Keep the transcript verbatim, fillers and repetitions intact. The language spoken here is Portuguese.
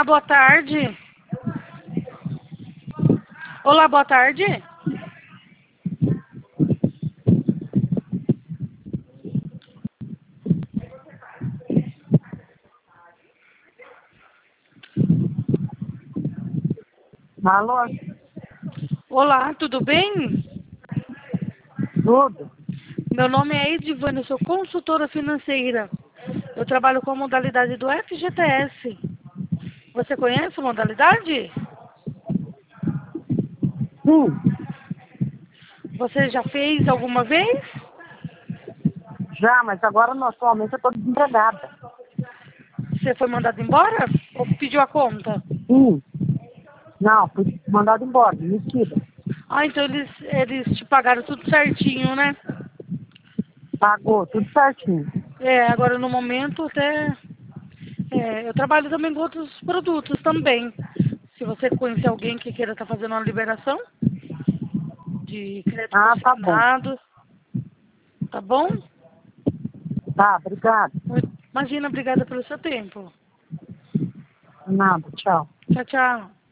Olá, boa tarde. Olá, boa tarde. Alô? Olá, tudo bem? Tudo? Meu nome é Edivane, eu sou consultora financeira. Eu trabalho com a modalidade do F G T S. Você conhece a modalidade? Sim, Você já fez alguma vez? já, mas agora não, atualmente eu estou desempregada. Você foi mandado embora ou pediu a conta? Sim. Não, fui mandado embora, demitida. Ah, então eles, eles te pagaram tudo certinho, né? Pagou, tudo certinho. É, agora no momento até... é, eu trabalho também com outros produtos também. Se você conhecer alguém que queira estar fazendo uma liberação de crédito Ah, tá bom. consignado, tá bom? Tá, obrigado. Imagina, obrigada pelo seu tempo. Nada, tchau. Tchau, tchau.